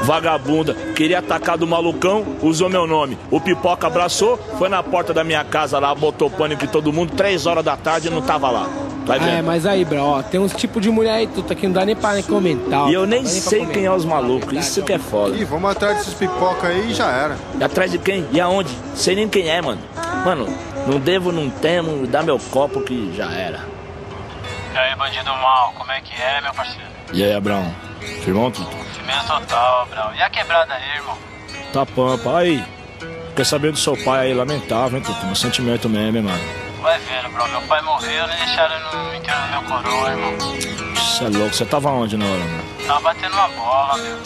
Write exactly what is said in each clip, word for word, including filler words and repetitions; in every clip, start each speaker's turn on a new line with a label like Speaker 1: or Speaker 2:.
Speaker 1: Vagabunda, queria atacar do malucão, usou meu nome. O Pipoca abraçou, foi na porta da minha casa lá, botou pânico em todo mundo, três horas da tarde e não tava lá. Vai vendo?
Speaker 2: É, mas aí, bro, ó, tem uns tipos de mulher aí, tudo que não dá nem pra nem comentar.
Speaker 1: E eu nem sei quem é os malucos, isso que é foda.
Speaker 3: Ih, vamos atrás desses pipoca aí e já era.
Speaker 1: E atrás de quem? E aonde? Sei nem quem é, mano. Mano, não devo, não temo, dá meu copo que já era.
Speaker 4: E aí, bandido mal, como é que é, meu parceiro?
Speaker 1: E aí, Abrão? Firmão, tudo?
Speaker 4: Firmeza total, Abrão. E a quebrada aí, irmão?
Speaker 1: Tá pampa. Aí, quer saber do seu pai aí, lamentável, hein, Tutu? Um sentimento mesmo, hein, mano.
Speaker 4: Vai vendo, bro. Meu pai morreu, nem deixaram no enterro do meu coroa, irmão.
Speaker 1: Você é louco, você tava onde na hora, mano?
Speaker 4: Tava batendo uma bola, meu.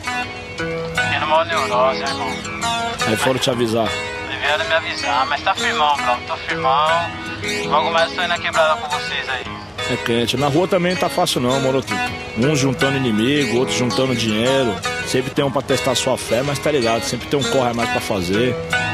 Speaker 4: Tendo uma neurose, irmão.
Speaker 1: Aí foram te avisar.
Speaker 4: Aí vieram me avisar, mas tá firmão, bro. Tô firmão. Logo mais tô indo na quebrada com vocês aí.
Speaker 1: É quente. Na rua também não tá fácil não, moro, Tutu. Uns juntando inimigo, outros juntando dinheiro. Sempre tem um pra testar sua fé, mas tá ligado, sempre tem um corre a mais pra fazer.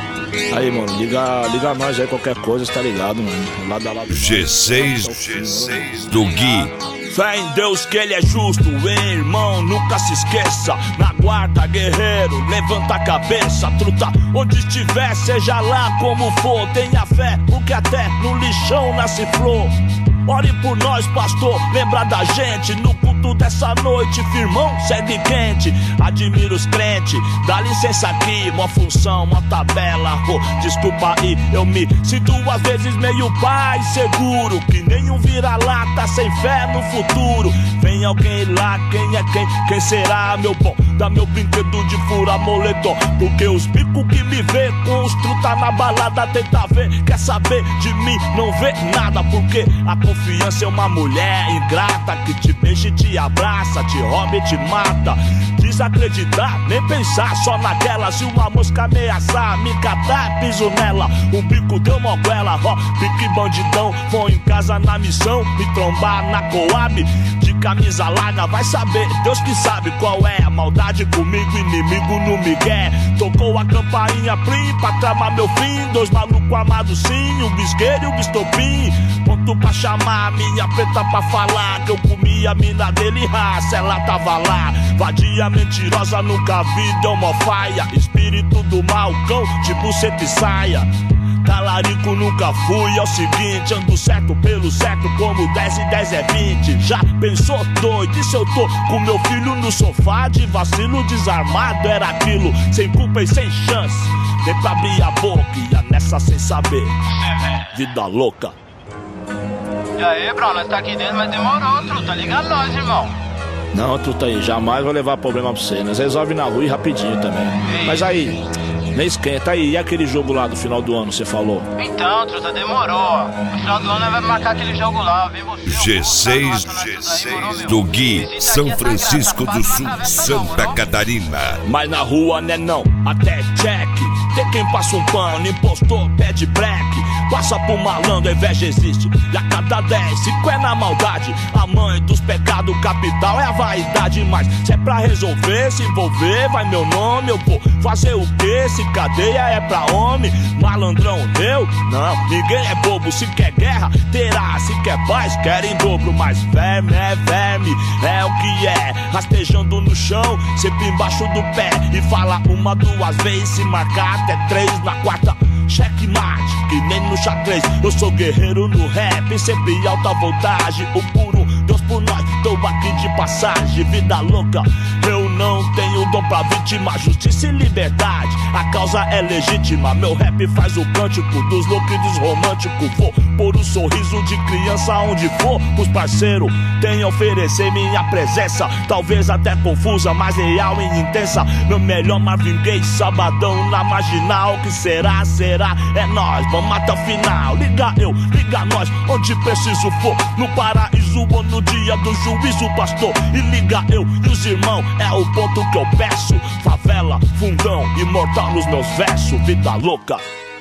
Speaker 1: Aí, mano, liga, liga a nós aí, qualquer coisa, tá ligado, mano. Lá da lá do
Speaker 5: G seis, G seis do Gui.
Speaker 1: Fé em Deus que ele é justo, hein, irmão, nunca se esqueça. Na guarda, guerreiro, levanta a cabeça, truta. Onde estiver, seja lá como for, tenha fé, porque até no lixão nasce flor. Ore por nós, pastor, lembra da gente. No culto dessa noite, firmão, segue quente. Admiro os crentes, dá licença aqui. Uma função, uma tabela, oh, desculpa aí. Eu me sinto às vezes meio pai seguro, que nenhum vira-lata sem fé no futuro. Vem alguém lá, quem é quem? Quem será, meu bom? Dá meu brinquedo de fura moletom, porque os bicos que me vê com os truta na balada tenta ver. Quer saber de mim, não vê nada, porque a confiança é uma mulher ingrata que te beija e te abraça, te rouba e te mata. Desacreditar, nem pensar só naquela. Se uma mosca ameaçar, me catar, piso nela. Um bico deu moguela, ó, pique bandidão. Vou em casa na missão, me trombar na Coab. De camisa larga, vai saber, Deus que sabe qual é a maldade comigo, inimigo no migué. Tocou a campainha plim pra tramar meu fim. Dois malucos armados sim, um bisqueiro e um bistopim. Ponto pra chamar a minha preta pra falar que eu comi a mina dele, raça, ela tava lá. Vadia mentirosa, nunca vi, deu mó faia. Espírito do mal, cão, de buceta e saia. Talarico nunca fui, é o seguinte, ando certo pelo certo, como dez e dez é vinte. Já pensou doido, e se eu tô com meu filho no sofá de vacilo desarmado? Era aquilo, sem culpa e sem chance, nem pra abrir a boca, ia nessa sem saber. Vida louca.
Speaker 4: E aí, bro, nós tá aqui dentro, mas demorou, truta, liga nós, irmão.
Speaker 1: Não, truta aí, jamais vou levar problema pra você, nós resolve na rua e rapidinho também.
Speaker 4: Ei.
Speaker 1: Mas aí, nem esquenta aí, e aquele jogo lá do final do ano, você falou?
Speaker 4: Então, truta, demorou. No final do ano nós vamos marcar aquele jogo lá, viu você?
Speaker 5: G seis, G seis do Gui, São Francisco do Sul, Santa Catarina.
Speaker 1: Mas na rua, né não, até check. Tem quem passa um pano, impostor, pede black. Passa por malandro, a inveja existe. E a cada dez, cinco é na maldade. A mãe dos pecados capital é a vaidade. Mas se é pra resolver, se envolver, vai meu nome. Eu vou fazer o quê? Se cadeia é pra homem. Malandrão, eu? Não, ninguém é bobo. Se quer guerra, terá. Se quer paz, quer em dobro. Mas verme é verme, é o que é. Rastejando no chão, sempre embaixo do pé. E fala uma, duas vezes, se marcar até três. Na quarta, checkmate, que nem no xadrez. Eu sou guerreiro no rap, sempre alta voltagem. O puro Deus por nós, tô aqui de passagem. Vida louca, eu não tenho dom pra vítima. Justiça e liberdade, a causa é legítima. Meu rap faz o cântico dos loucos e dos românticos. Vou pôr um sorriso de criança onde for. Os parceiros têm a oferecer minha presença. Talvez até confusa, mas real e intensa. Meu melhor Marvin Gaye, sabadão na marginal. Que será, será, é nós, vamos até o final. Liga eu, liga nós, onde preciso for. No paraíso ou no dia do juízo, pastor. E liga eu e os irmãos, é o ponto que eu peço. Favela, fundão, imortal nos meus versos. Vida louca.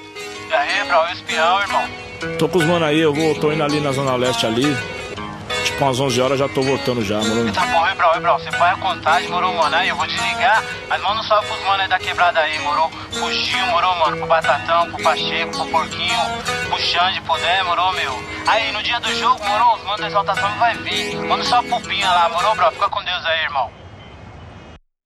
Speaker 4: E aí, bro, espião, irmão?
Speaker 1: Tô com os mano aí, eu vou, tô indo ali na Zona Leste ali. Tipo umas onze horas já tô voltando já, mano.
Speaker 4: Tá bom, hein, bro, hein, bro, você põe a contagem, morou, mano, aí eu vou desligar. Mas manda um salve pros mano aí da quebrada aí, morou. Pro Gil, morou, mano, pro Batatão, pro Pacheco, pro Porquinho, pro Xande, pro Dé, morou, meu. Aí, no dia do jogo, morou, os manos da exaltação vai vir. Manda um salve pro Pinha lá, morou, bro, fica com Deus aí, irmão.